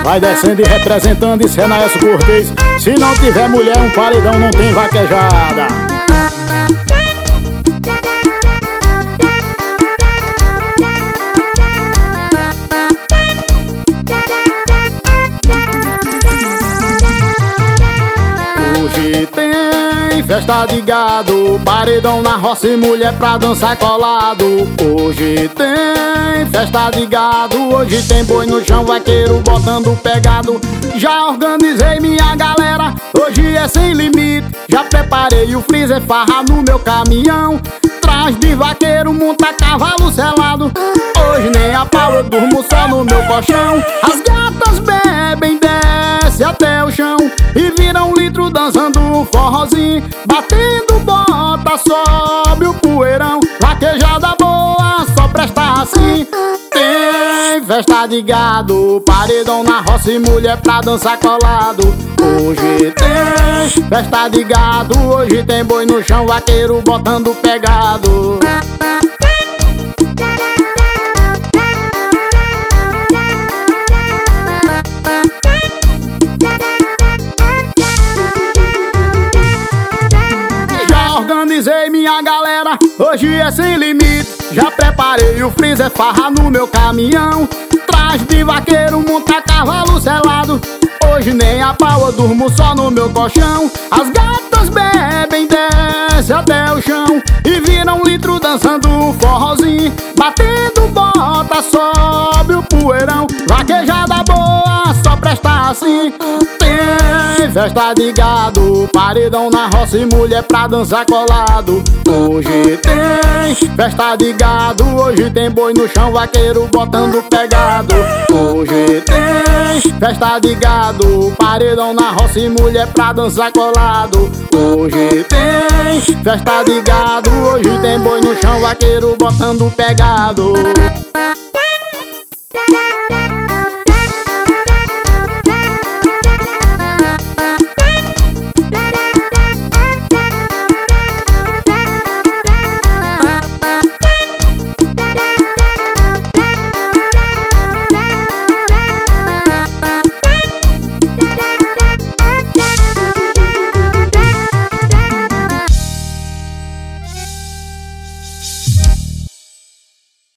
Vai descendo e representando, isso é Naelcio Cortez. Se não tiver mulher, um paredão não tem vaquejada. Hoje tem festa de gado, paredão na roça e mulher pra dançar colado. Hoje tem festa de gado, hoje tem boi no chão, vaqueiro botando pegado. Já organizei minha galera, hoje é sem limite. Já preparei o freezer, farra no meu caminhão. Trás de vaqueiro, monta cavalo selado. Hoje nem a pau, eu durmo só no meu colchão. As gatas bebem, desce até o chão e viram um litro dançando um forrozinho. Batendo bota, sobe o poeirão. Vaquejada boa, só presta assim. Tem festa de gado, paredão na roça e mulher pra dançar colado. Hoje tem festa de gado, hoje tem boi no chão, vaqueiro botando pegado. Organizei minha galera, hoje é sem limite. Já preparei o freezer, farra no meu caminhão. Trás de vaqueiro, monta cavalo selado. Hoje nem a pau, eu durmo só no meu colchão. As gatas bebem, desce até o chão e viram um litro dançando um forrozinho. Batendo bota, sobe o poeirão. Vaquejada boa, só presta assim. Tem festa de gado, paredão na roça e mulher pra dançar colado. Hoje tem festa de gado, hoje tem boi no chão, vaqueiro botando pegado. Hoje tem festa de gado, paredão na roça e mulher pra dançar colado. Hoje tem festa de gado, hoje tem boi no chão, vaqueiro botando pegado.